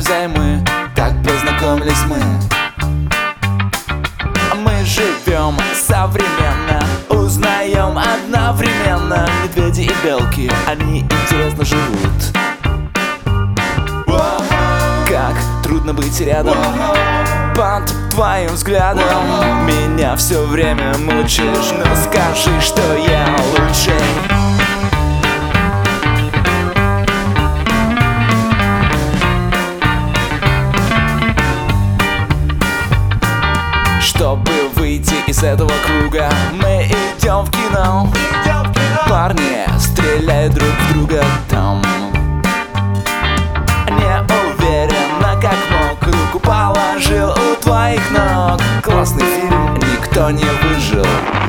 взаймы, так познакомились мы. Мы живем современно, узнаем одновременно. Медведи и белки, они интересно живут. Как трудно быть рядом под твоим взглядом. Меня все время мучаешь, но скажи, что я лучший. Чтобы выйти из этого круга, мы идем в кино. Парни стреляют друг в друга там. Не уверенно, как мог, руку положил у твоих ног. Классный фильм, никто не выжил.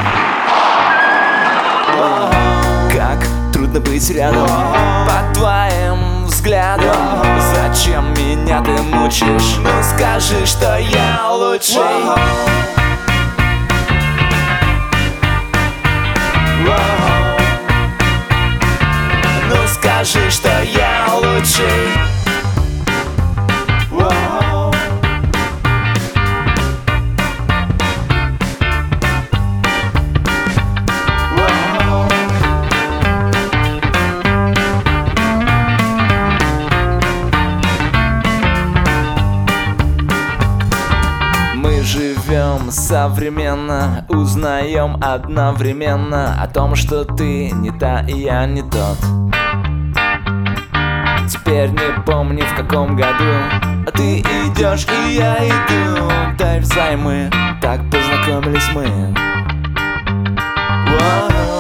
Как трудно быть рядом под твоим взглядом. Зачем меня ты мучаешь? Ну скажи, что я лучший. Ну скажи, что я лучший. Живем современно, узнаем одновременно о том, что ты не та и я не тот. Теперь не помню в каком году, а ты идешь и я иду. Дай взаймы, так познакомились мы.